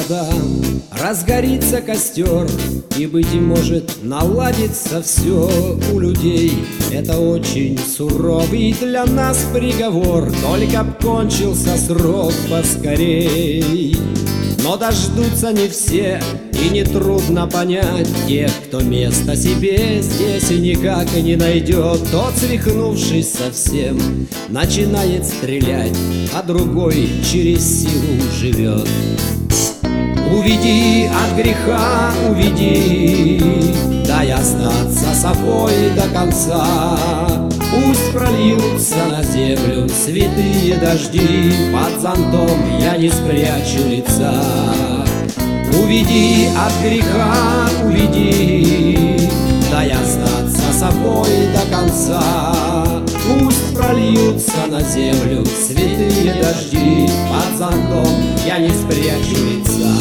когда разгорится костер, и, быть может, наладится все у людей. Это очень суровый для нас приговор, только б кончился срок поскорей. Но дождутся не все, и нетрудно понять тех, кто места себе здесь и никак и не найдет. Тот, свихнувшись совсем, начинает стрелять, а другой через силу живет. Уведи от греха, уведи, дай остаться собой до конца. Пусть прольются на землю святые дожди, под зонтом я не спрячу лица. Уведи от греха, уведи, дай остаться собой до конца. Пусть прольются на землю святые дожди, под зонтом я не спрячу лица.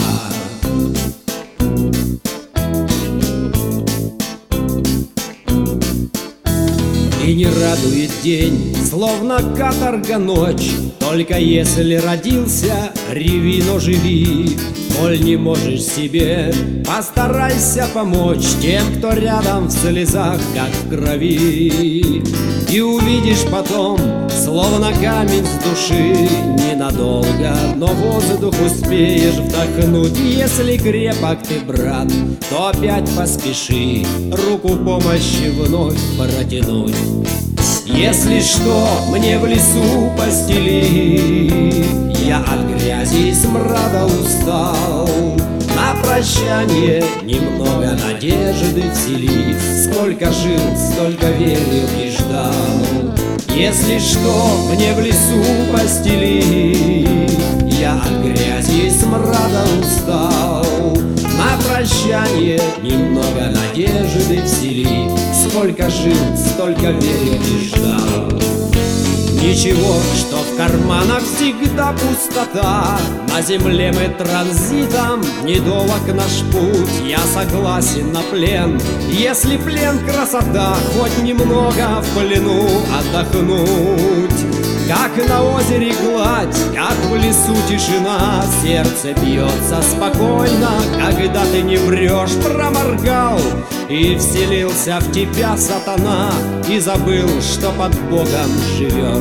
И не радует день, словно каторга ночь. Только если родился, реви, но живи. Коль не можешь себе, постарайся помочь тем, кто рядом в слезах, как в крови. И увидишь потом, словно камень с души, ненадолго, но воздух успеешь вдохнуть. Если крепок ты, брат, то опять поспеши руку помощи вновь протянуть. Если что, мне в лесу постели, я от грязи и смрада устал. На прощание немного надежды всели, сколько жил, столько верил и ждал. Если что, мне в лесу постели, я от грязи и смрада устал. На прощание немного надежды всели, сколько жил, столько верил и ждал. Ничего, что в карманах всегда пустота, на земле мы транзитом, недолог наш путь. Я согласен на плен, если плен красота, хоть немного в плену отдохнуть. Как на озере гладь, как в лесу тишина, сердце бьется спокойно, когда ты не врешь. Проморгал и вселился в тебя сатана, и забыл, что под Богом живешь.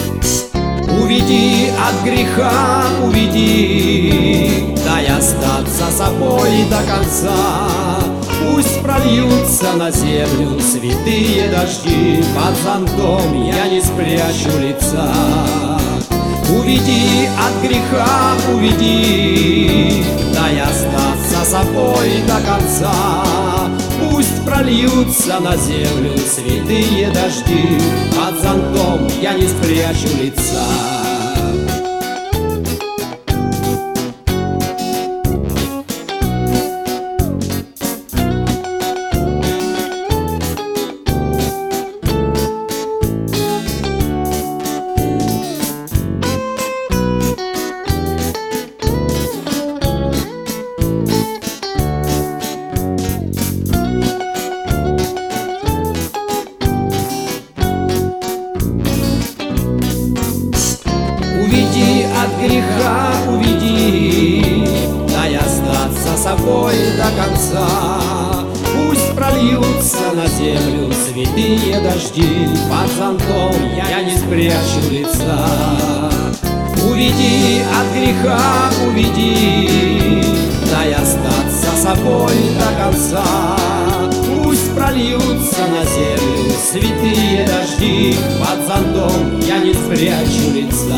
Уведи от греха, уведи, дай остаться собой до конца. Пусть прольются на землю святые дожди, под зонтом я не спрячу лица. Уведи от греха, уведи, дай остаться собой до конца. Пусть прольются на землю святые дожди, под зонтом я не спрячу лица. Уведи от греха, уведи, дай остаться собой до конца. Пусть прольются на землю святые дожди, под зонтом я не спрячу лица. Уведи от греха, уведи, дай остаться собой до конца. Пусть прольются на землю святые дожди, под зонтом я не спрячу лица.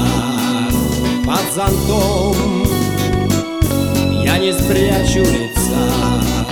Под зонтом я не спрячу лица.